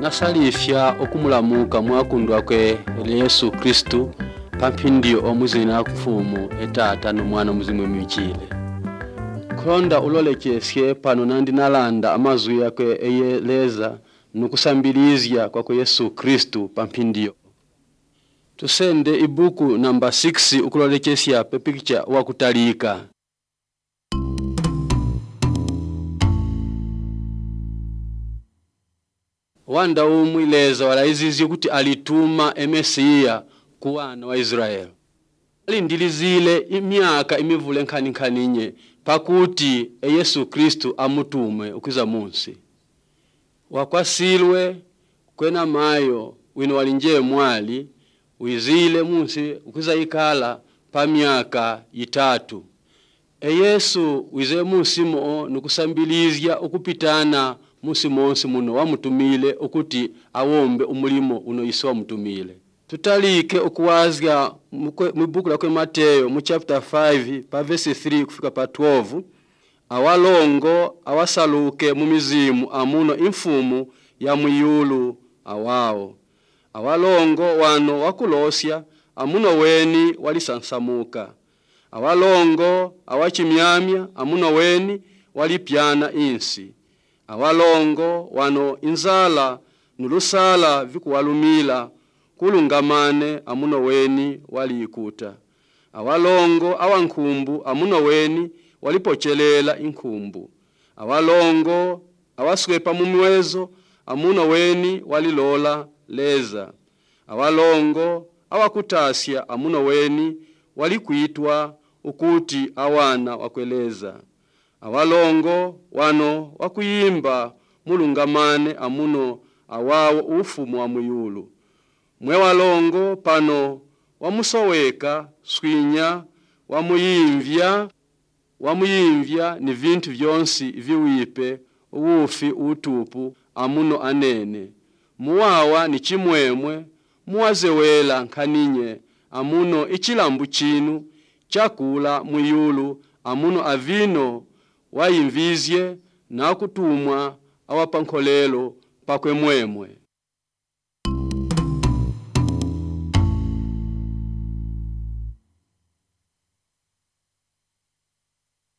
nasalifya okumulamuka mwakundwa kwe Yesu Kristu pampindi omuzina kufumu etata n'omwana muzimu michile. Kulonda ulolekesye pano nandi nalanda amazwi yakwe eyeleza nukusambilizya kwa Yesu Kristu pampindio. Tusende ibuku namba 6 ukulolekesya picture wakutalika. Wanda umwileza walaizizi kuti alituma Mesiya kuwana wa Israel. Alindilizile imyaka imivule nkhaninye pakuti Yesu Kristu amutume ukiza munsi. Wakwasilwe kwena mayo wino walinje mwali wizile munsi ukiza ikala pa myaka 3. Yesu wize munsi mo nukusambilizya ukupitana musi monsi muno wamutumile ukuti awombe umulimo uno Yesu wamutumile. Tutalike okuwazya mubuku la Mateyo mu chapter 5 pa verse 3 kufika pa 12. Awalongo awasaluke mu mizimu amuno imfumu ya muyulu awao. Awalongo wano wakulosya amuno weni walisansamuka. Awalongo awachimyamya amuno weni walipyana insi. Awalongo wano inzala nulusala vikuwalumila kulungamane amuno weni walikuta. Awalongo awankumbu amuno weni walipochelela inkumbu. Awalongo awaswepa mumwezo amuno weni walilola leza. Awalongo awakutasya amuno weni walikuitwa ukuti awana wakweleza. Awalongo wano wakuyimba mulungamane amuno awawo ufumu wa muyulu. Mwe walongo pano wamusoweka swinya wamuyimvya ni vintu vyonsi viwipe uwufi utupu amuno anene. Muwawa ni chimwemwe muwazewela nkhaninye amuno ichilambu chinu chakula muyulu amuno avino wayimvizye na kutumwa awapankholelo pakwe mwemwe.